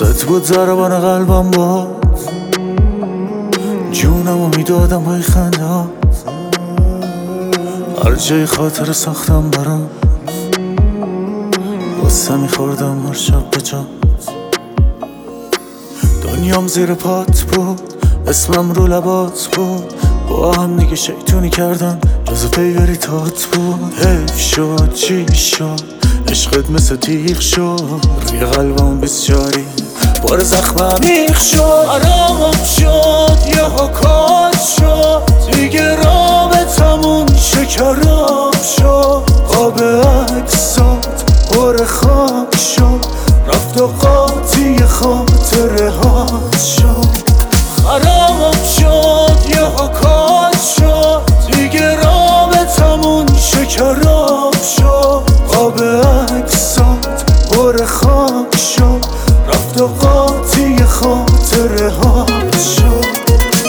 ست بود ضربان قلبم باز، جونمو میدادم های خندهات، هر جای خاطر ساختم برام، غصه میخوردم هر شب به جات. دنیام زیر پات بود، اسمم رو لبات بود، با هم دیگه شیطونی کردن جز فیوریتات بود. حیف شد چی شد، عشقت مثل تیغ شد، روی قلبم بسیاری بار زخمم میخ شد. حرامم شد یه حکات شد، دیگه رابطمون شکراب شد. آب عکسات پر خاک شد، رفت و قاطی خاطره هات شد. حرامم شد یه حکات شد، دیگه رابطمون شکراب شد. آب عکسات پر خاک شد، رفت و قاطی خاطره هات شد.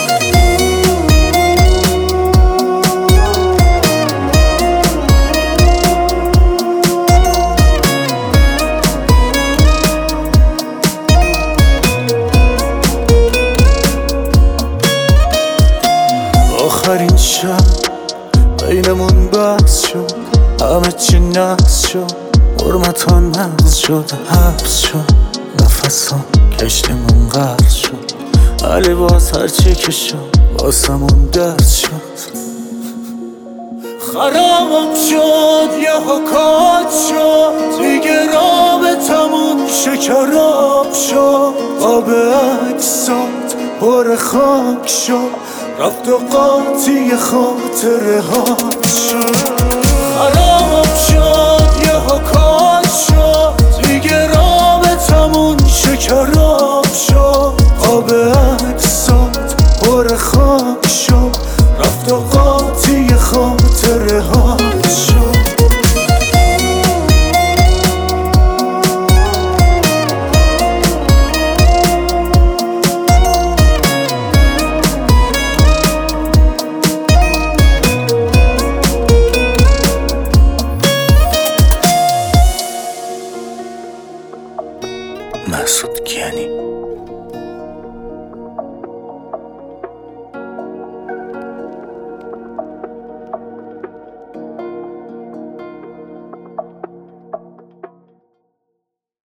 آخرین شب بینمون بحث شد، همه چی نقص شد، حرمتان نقص شد، حبس شد، نفسم کشتمون غرق شد. علی باز هرچی که شد واسمون درس شد. خرابم شد یه حکات شد، دیگه رابطمون شکراب شد. آب عکسات پر خاک شد، رفت و قاطی خاطره هات شد. حرامم شد یه حکات شد، دیگه رابطمون شکراب شد. آب عکسات پر خاک شد، رفت و قاطی خاطره هات شد. مسعود کیانی.